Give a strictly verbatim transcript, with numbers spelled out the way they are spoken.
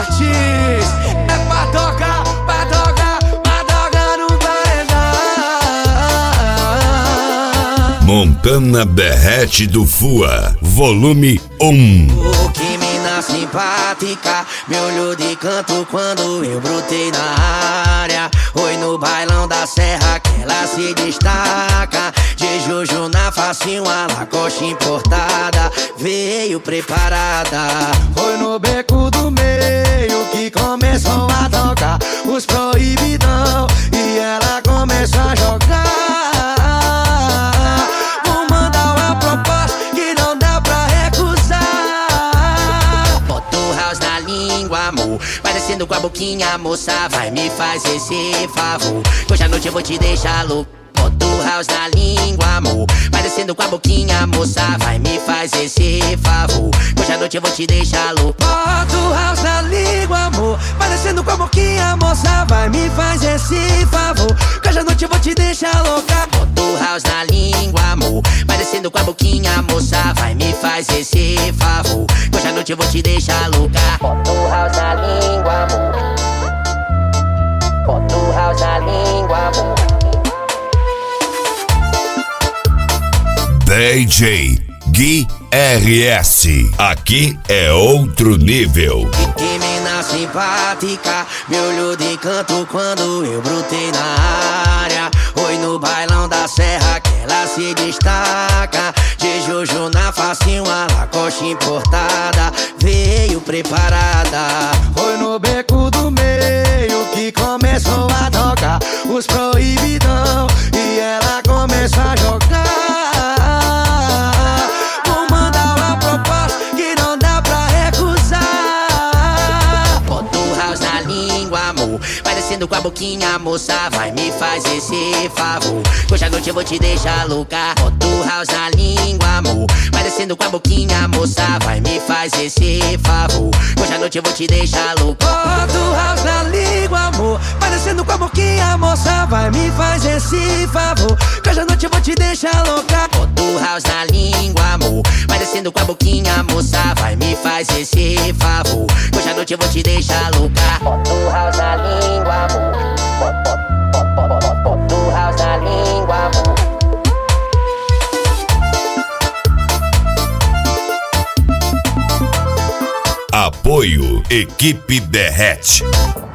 Fortes. É pra tocar, pra tocar, pra tocar no paredão. Montana Berrete do Fua, volume um. Oh, que mina simpática, me olhou de canto quando eu brotei na área. Oi, no bailão da serra que ela se destaca. De Juju na facinho, a Lacoste importada, veio preparada. Foi no beco do meio que começou a tocar os proibidão e ela começou a jogar. Vou mandar uma proposta que não dá pra recusar. Bota o house na língua, amor, vai descendo com a boquinha, moça, vai me fazer esse favor. Hoje à noite eu vou te deixar louco. Bota o house na língua, amor, vai descendo com a boquinha, moça, vai me fazer esse favor. Hoje à noite eu vou te deixar louco. Bota o house na língua, amor, vai descendo com a boquinha, moça, vai me fazer esse favor. Hoje à noite eu vou te deixar louca. Bota o house na língua, amor, vai descendo com a boquinha, moça, vai me fazer esse favor. Hoje à noite eu vou te deixar louca. Bota o house na língua, amor, bota o house na língua, amor. D J Gui R S, aqui é outro nível. Que mina simpática, me olhou de canto quando eu brotei na área. Oi, no bailão da serra que ela se destaca. De Juju na facinho, a Lacoste importada, veio preparada. Foi no beco do meio que começou a tocar os proibidão e ela começou a jogar. Vai descendo com a boquinha, moça, vai me fazer esse favor. Hoje à noite eu vou te deixar louca. Bota o house na língua, amor, vai descendo com a boquinha, moça, vai me fazer esse favor. Hoje à noite eu vou te deixar louca. Bota o house na língua, amor, vai descendo com a boquinha, moça, vai me fazer esse favor. Hoje à noite eu vou te deixar louca. Bota o house na língua, amor, vai descendo com a boquinha, moça, vai me fazer esse favor. Hoje à noite eu vou te deixar louca. Bota o house na língua, amor, bota o house na língua, amor. Apoio Equipe Berrete.